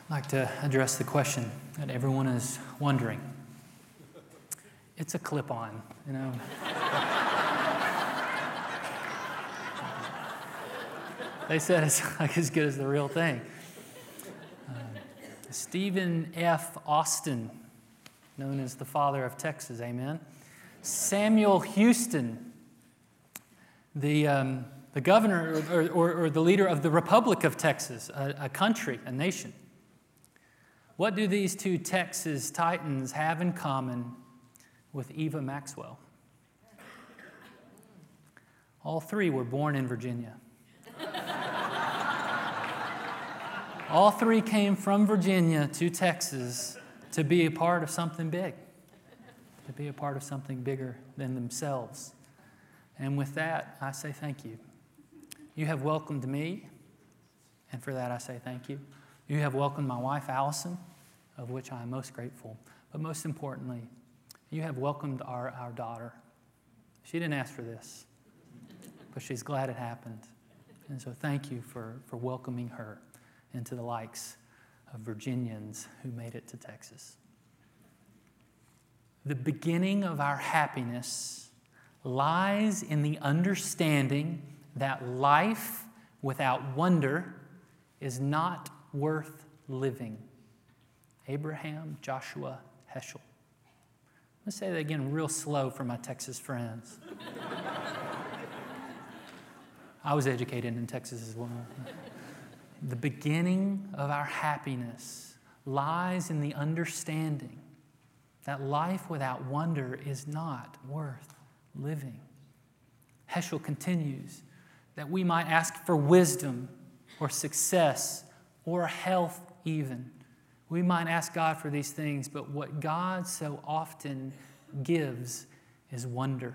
I'd like to address the question that everyone is wondering. It's a clip-on, you know. They said it's like as good as the real thing. Stephen F. Austin, known as the father of Texas, amen. Samuel Houston, the governor or the leader of the Republic of Texas, a country, a nation. What do these two Texas titans have in common with Eva Maxwell? All three were born in Virginia. All three came from Virginia to Texas to be a part of something big, to be a part of something bigger than themselves. And with that, I say thank you. You have welcomed me, and for that I say thank you. You have welcomed my wife, Allison, of which I am most grateful. But most importantly, you have welcomed our daughter. She didn't ask for this, but she's glad it happened. And so thank you for welcoming her into the likes of Virginians who made it to Texas. The beginning of our happiness lies in the understanding that life without wonder is not worth living. Abraham Joshua Heschel. Let's say that again real slow for my Texas friends. I was educated in Texas as well. The beginning of our happiness lies in the understanding that life without wonder is not worth living. Heschel continues that we might ask for wisdom or success or health even. We might ask God for these things, but what God so often gives is wonder.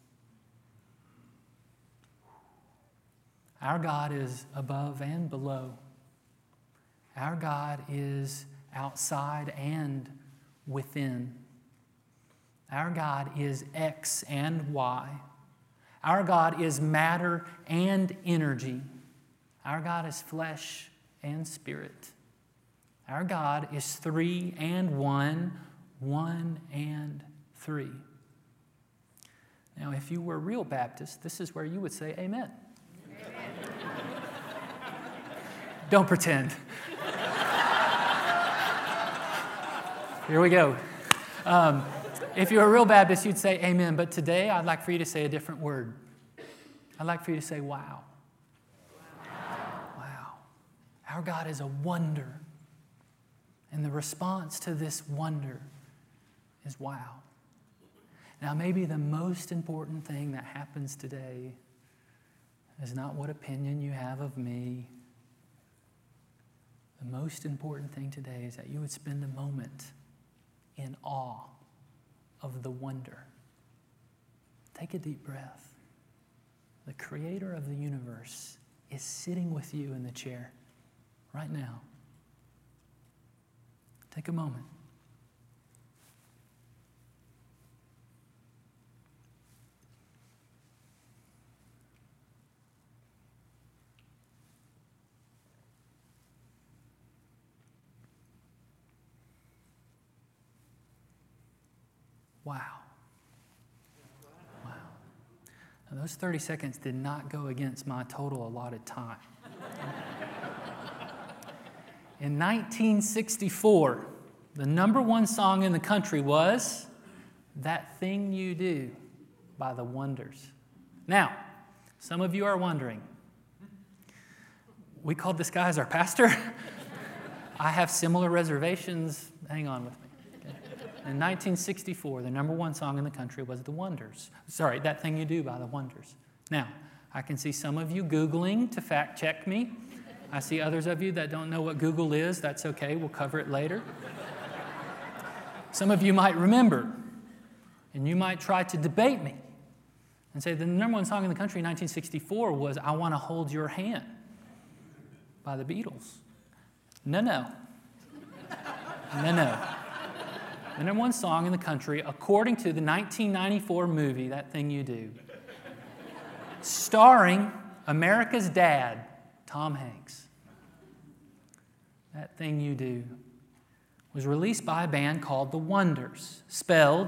Our God is above and below. Our God is outside and within. Our God is X and Y. Our God is matter and energy. Our God is flesh and spirit. Our God is three and one, one and three. Now, if you were a real Baptist, this is where you would say amen. Don't pretend. Here we go. If you're a real Baptist, you'd say amen. But today, I'd like for you to say a different word. I'd like for you to say wow. Wow. Our God is a wonder. And the response to this wonder is wow. Now, maybe the most important thing that happens today is not what opinion you have of me. The most important thing today is that you would spend a moment in awe of the wonder. Take a deep breath. The creator of the universe is sitting with you in the chair right now. Take a moment. Wow. Wow. Now, those 30 seconds did not go against my total allotted time. In 1964, the number one song in the country was That Thing You Do by The Wonders. Now, some of you are wondering, we called this guy as our pastor? I have similar reservations. Hang on with me. In 1964, the number one song in the country was The Wonders. Sorry, That Thing You Do by The Wonders. Now, I can see some of you Googling to fact check me. I see others of you that don't know what Google is. That's okay, we'll cover it later. Some of you might remember, and you might try to debate me and say the number one song in the country in 1964 was I Want to Hold Your Hand by the Beatles. No. The number one song in the country, according to the 1994 movie, That Thing You Do, starring America's dad, Tom Hanks. that thing you do, was released by a band called The Wonders, spelled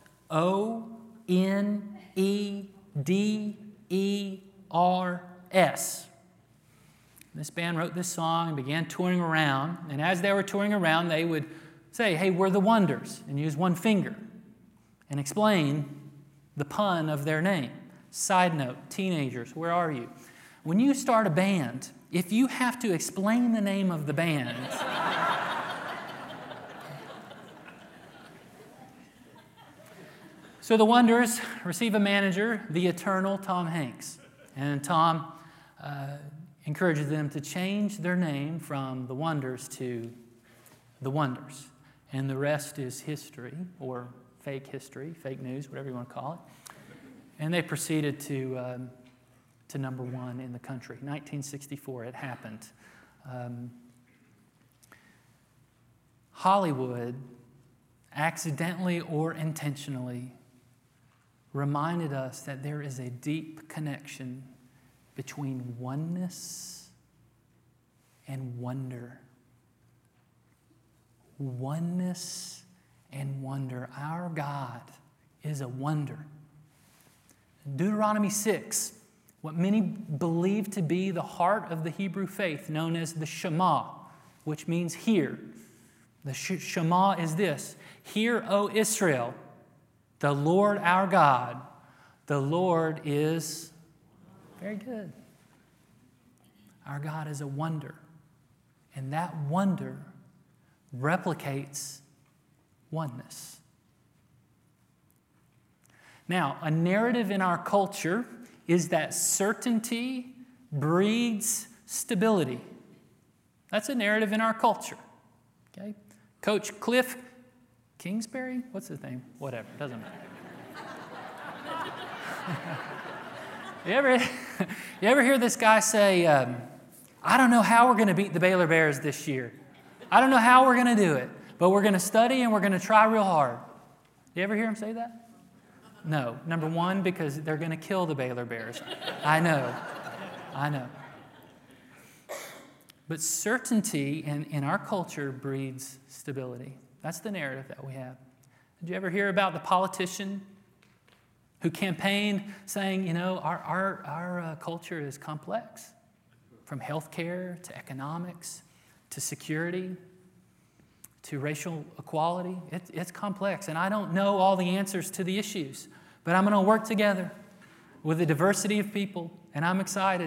Oneders. This band wrote this song and began touring around. And as they were touring around, they would say, hey, we're The Wonders, and use one finger and explain the pun of their name. Side note, teenagers, where are you? When you start a band, if you have to explain the name of the band, so The Wonders receive a manager, the eternal Tom Hanks. And Tom encourages them to change their name from The Wonders to The Wonders. And the rest is history, or fake history, fake news, whatever you want to call it. And they proceeded to number one in the country. 1964, it happened. Hollywood, accidentally or intentionally, reminded us that there is a deep connection between oneness and wonder. Oneness and wonder. Our God is a wonder. Deuteronomy 6, what many believe to be the heart of the Hebrew faith, known as the Shema, which means hear. The Shema is this: Hear, O Israel, the Lord our God, the Lord is very good. Our God is a wonder, and that wonder replicates oneness. Now, a narrative in our culture is that certainty breeds stability. That's a narrative in our culture. Okay? Coach Cliff Kingsbury? What's his name? Whatever, doesn't matter. You ever hear this guy say, I don't know how we're going to beat the Baylor Bears this year. I don't know how we're going to do it, but we're going to study and we're going to try real hard. You ever hear him say that? No. Number one, because they're going to kill the Baylor Bears. I know. But certainty in our culture breeds stability. That's the narrative that we have. Did you ever hear about the politician who campaigned saying, you know, our culture is complex, from healthcare to economics to security to racial equality? It's complex, and I don't know all the answers to the issues, but I'm going to work together with a diversity of people, and I'm excited.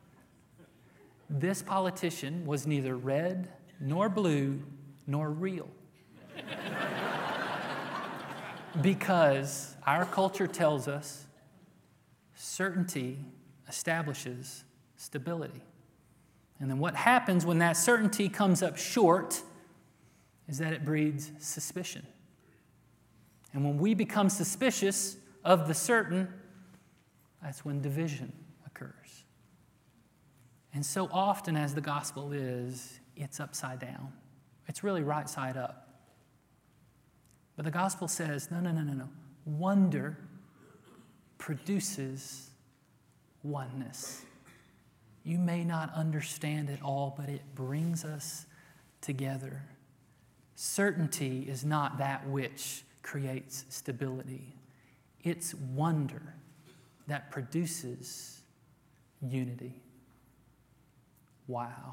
This politician was neither red nor blue nor real. Because our culture tells us certainty establishes stability. And then what happens when that certainty comes up short is that it breeds suspicion. And when we become suspicious of the certain, that's when division occurs. And so often, as the gospel is, it's upside down. It's really right side up. But the gospel says, no. Wonder produces oneness. You may not understand it all, but it brings us together. Certainty is not that which creates stability. It's wonder that produces unity. Wow.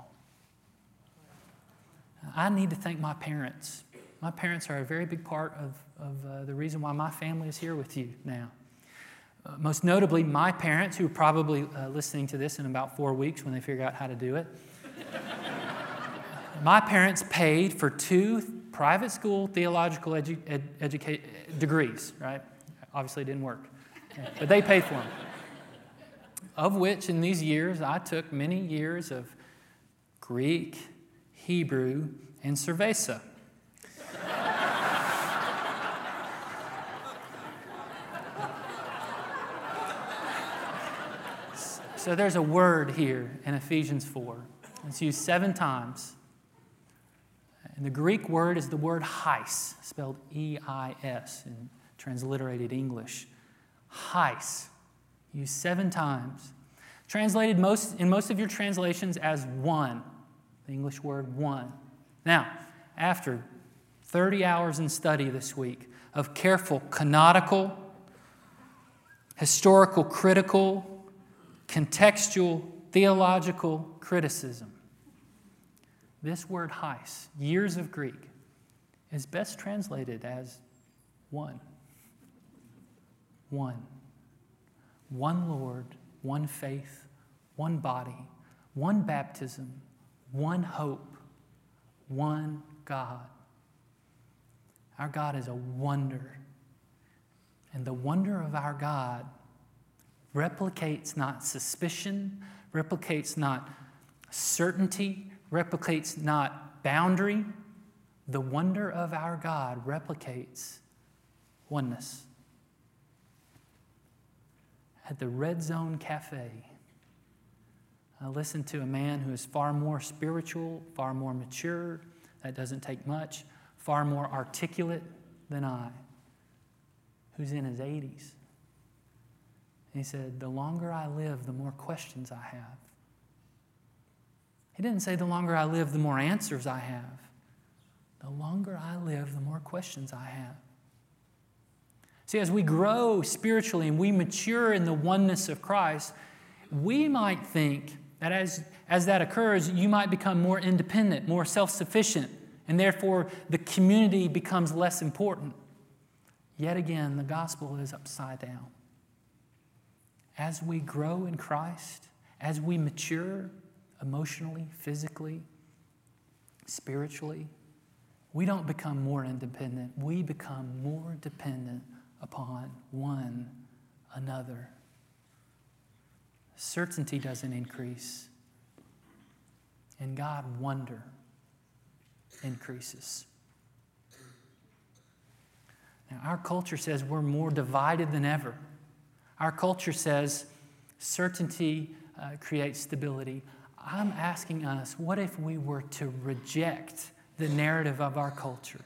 I need to thank my parents. My parents are a very big part of the reason why my family is here with you now. Most notably, my parents, who are probably listening to this in about 4 weeks when they figure out how to do it. My parents paid for 2 private school theological degrees, right? Obviously it didn't work, but they paid for them. Of which, in these years, I took many years of Greek, Hebrew, and cerveza. So there's a word here in Ephesians 4. It's used 7 times. And the Greek word is the word heis, spelled E-I-S in transliterated English. Heis, used 7 times. Translated in most of your translations as one, the English word one. Now, after 30 hours in study this week of careful canonical, historical, critical, contextual, theological criticism, this word heis, years of Greek, is best translated as one. One. One Lord, one faith, one body, one baptism, one hope, one God. Our God is a wonder. And the wonder of our God replicates not suspicion, replicates not certainty, replicates not boundary. The wonder of our God replicates oneness. At the Red Zone Cafe, I listened to a man who is far more spiritual, far more mature, that doesn't take much, far more articulate than I, who's in his 80s. And he said, the longer I live, the more questions I have. He didn't say the longer I live, the more answers I have. The longer I live, the more questions I have. See, as we grow spiritually and we mature in the oneness of Christ, we might think that as that occurs, you might become more independent, more self-sufficient, and therefore the community becomes less important. Yet again, the gospel is upside down. As we grow in Christ, as we mature emotionally, physically, spiritually, we don't become more independent. We become more dependent upon one another. Certainty doesn't increase, and God wonder increases. Now, our culture says we're more divided than ever. Our culture says certainty creates stability. I'm asking us, what if we were to reject the narrative of our culture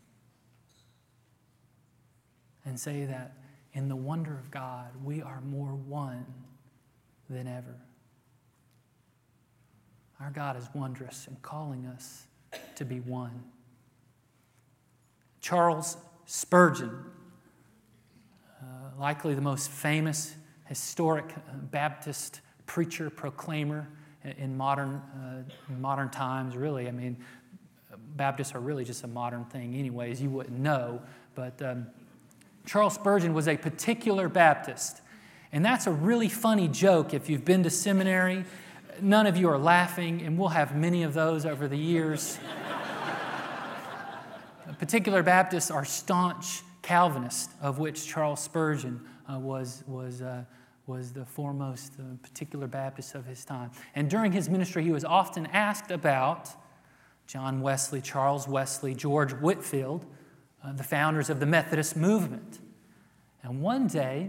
and say that in the wonder of God, we are more one than ever? Our God is wondrous and calling us to be one. Charles Spurgeon, likely the most famous historic Baptist preacher, proclaimer in modern times, really. I mean, Baptists are really just a modern thing anyways. You wouldn't know. But Charles Spurgeon was a particular Baptist. And that's a really funny joke if you've been to seminary. None of you are laughing, and we'll have many of those over the years. Particular Baptists are staunch Calvinists, of which Charles Spurgeon was the foremost particular Baptist of his time. And during his ministry, he was often asked about John Wesley, Charles Wesley, George Whitefield, the founders of the Methodist movement. And one day,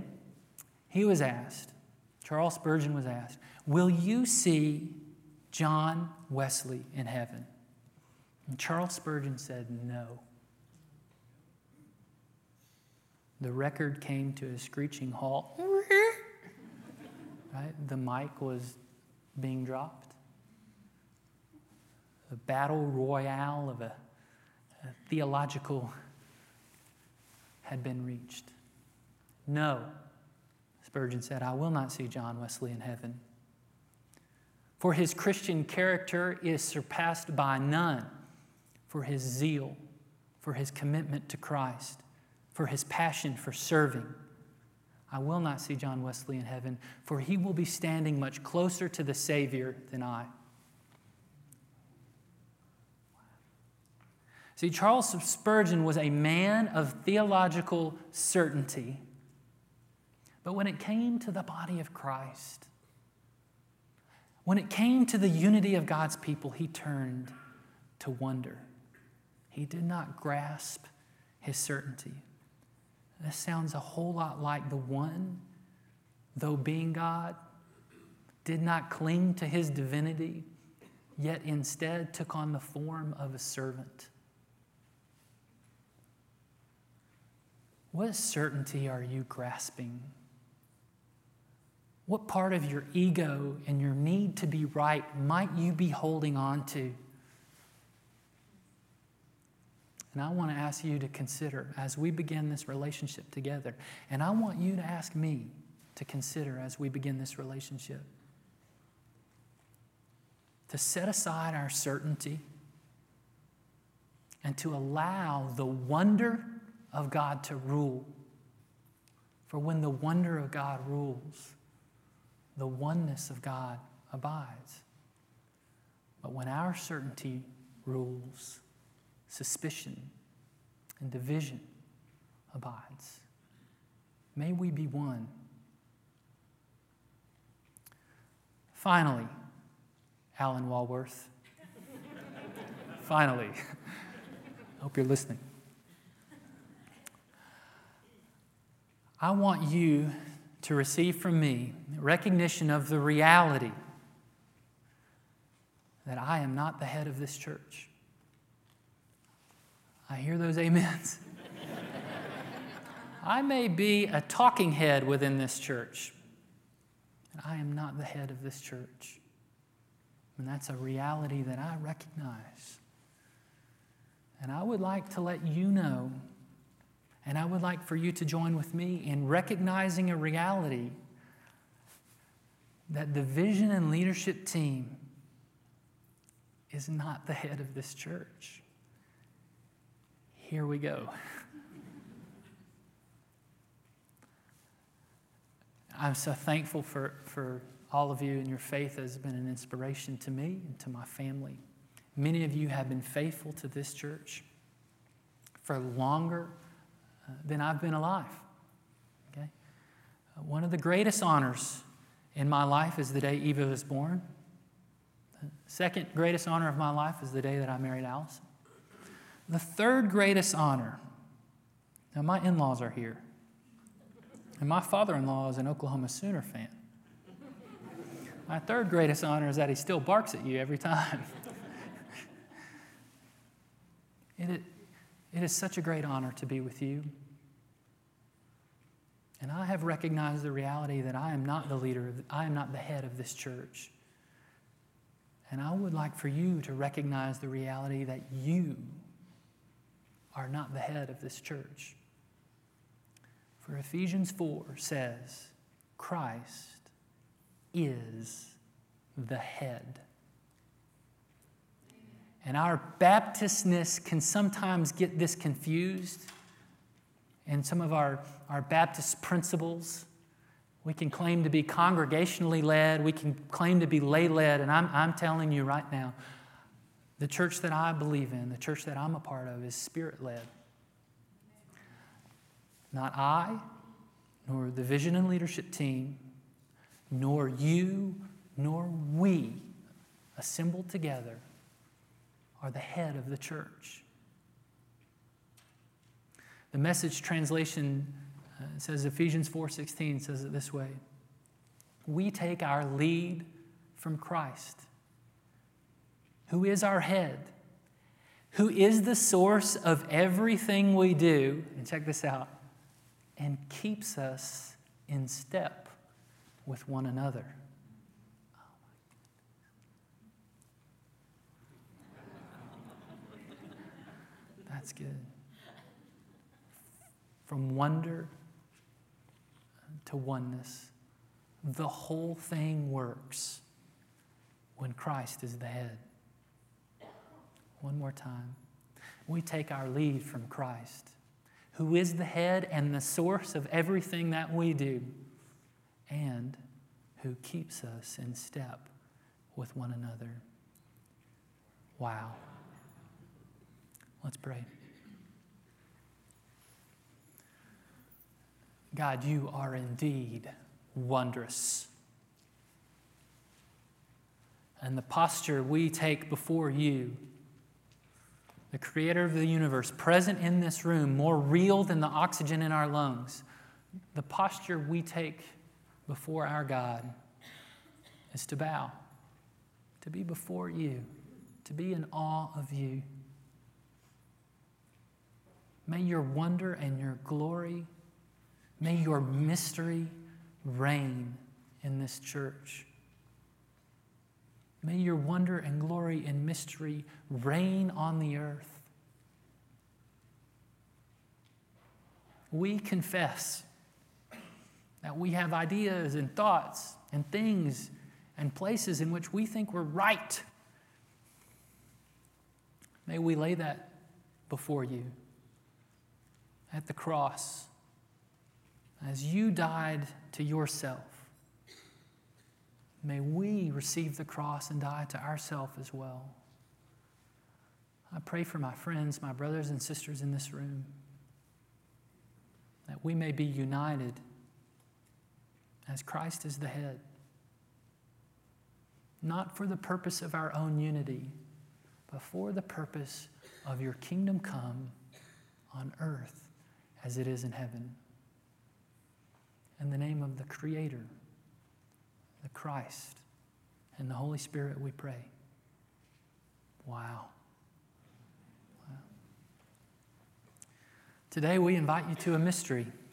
Charles Spurgeon was asked, will you see John Wesley in heaven? And Charles Spurgeon said no. The record came to a screeching halt. Right? The mic was being dropped. The battle royale of a theological had been reached. No, Spurgeon said, I will not see John Wesley in heaven. For his Christian character is surpassed by none, for his zeal, for his commitment to Christ, for his passion for serving. I will not see John Wesley in heaven, for he will be standing much closer to the Savior than I. See, Charles Spurgeon was a man of theological certainty. But when it came to the body of Christ, when it came to the unity of God's people, he turned to wonder. He did not grasp his certainty. This sounds a whole lot like the one, though being God, did not cling to his divinity, yet instead took on the form of a servant. What certainty are you grasping? What part of your ego and your need to be right might you be holding on to? And I want to ask you to consider as we begin this relationship together. And I want you to ask me to consider as we begin this relationship. To set aside our certainty and to allow the wonder of God to rule. For when the wonder of God rules, the oneness of God abides. But when our certainty rules, suspicion and division abides. May we be one. Finally, Alan Walworth. Finally. Hope you're listening. I want you to receive from me recognition of the reality that I am not the head of this church. I hear those amens. I may be a talking head within this church, but I am not the head of this church. And that's a reality that I recognize. And I would like to let you know, and I would like for you to join with me in recognizing a reality that the vision and leadership team is not the head of this church. Here we go. I'm so thankful for all of you, and your faith has been an inspiration to me and to my family. Many of you have been faithful to this church for longer than I've been alive. Okay? One of the greatest honors in my life is the day Eva was born. The second greatest honor of my life is the day that I married Allison. The third greatest honor, now my in-laws are here, and my father-in-law is an Oklahoma Sooner fan. My third greatest honor is that he still barks at you every time. It is such a great honor to be with you. And I have recognized the reality that I am not the leader, I am not the head of this church. And I would like for you to recognize the reality that you are not the head of this church. For Ephesians 4 says, Christ is the head. And our Baptistness can sometimes get this confused. And some of our Baptist principles, we can claim to be congregationally led, we can claim to be lay-led, and I'm telling you right now, the church that I believe in, the church that I'm a part of, is Spirit-led. Not I, nor the vision and leadership team, nor you, nor we, assembled together, are the head of the church. The Message translation says, Ephesians 4:16 says it this way: we take our lead from Christ, who is our head, who is the source of everything we do, and check this out, and keeps us in step with one another. That's good. From wonder to oneness, the whole thing works when Christ is the head. One more time. We take our lead from Christ, who is the head and the source of everything that we do, and who keeps us in step with one another. Wow. Let's pray. God, you are indeed wondrous. And the posture we take before you, the creator of the universe, present in this room, more real than the oxygen in our lungs, the posture we take before our God is to bow, to be before you, to be in awe of you. May your wonder and your glory, may your mystery reign in this church. May your wonder and glory and mystery reign on the earth. we confess that we have ideas and thoughts and things and places in which we think we're right. May we lay that before you at the cross as you died to yourself. May we receive the cross and die to ourselves as well. I pray for my friends, my brothers and sisters in this room, that we may be united as Christ is the head, not for the purpose of our own unity, but for the purpose of your kingdom come on earth as it is in heaven. In the name of the Creator, the Christ, and the Holy Spirit we pray. Wow. Today we invite you to a mystery.